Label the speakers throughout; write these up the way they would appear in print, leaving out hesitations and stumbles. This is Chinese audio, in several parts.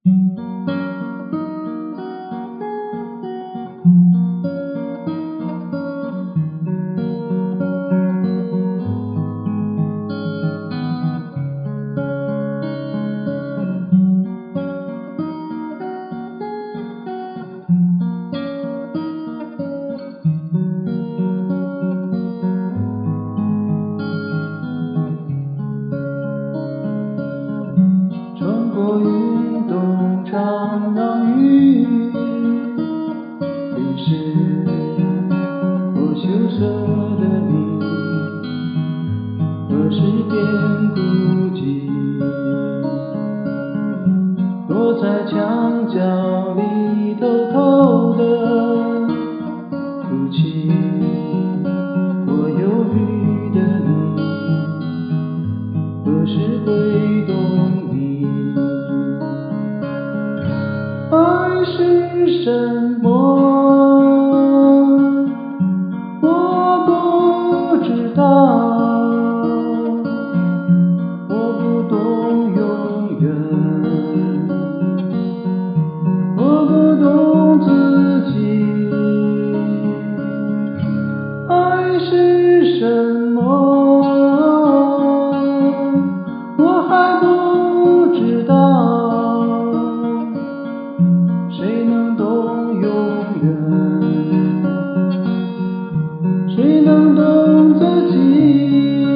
Speaker 1: 穿过运动场，让雨淋湿我羞涩的你，何时变孤寂？躲在墙角里偷偷地哭泣，我忧郁的你，何时会懂你？爱是什么？我不知道，我不懂永远，我不懂自己。爱是什么？我还不知道。谁能懂永远？谁能懂自己？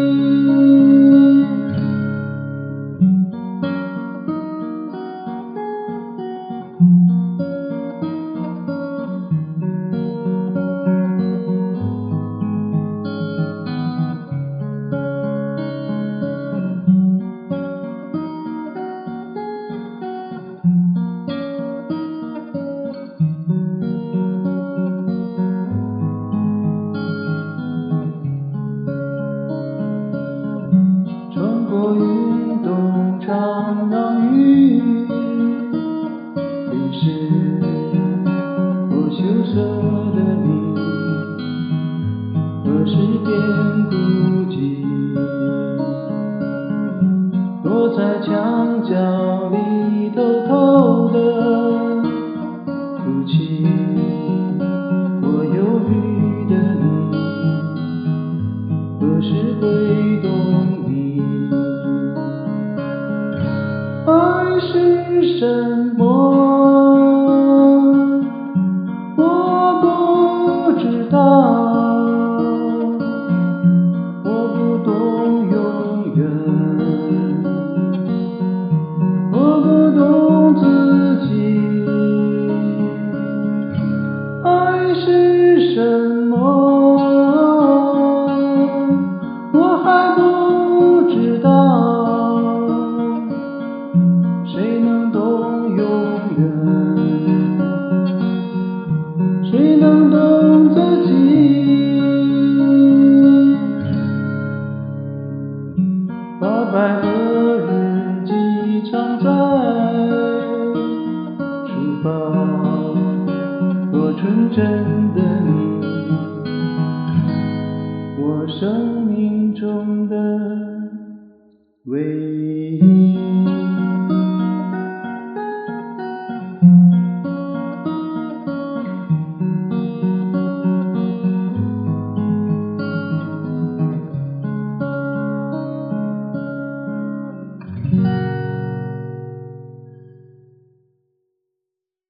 Speaker 1: 穿过运动场，让雨淋湿我羞涩的你，何时变孤寂？躲在墙角里偷偷地哭泣，我忧郁的你，何时会懂你？爱是什么？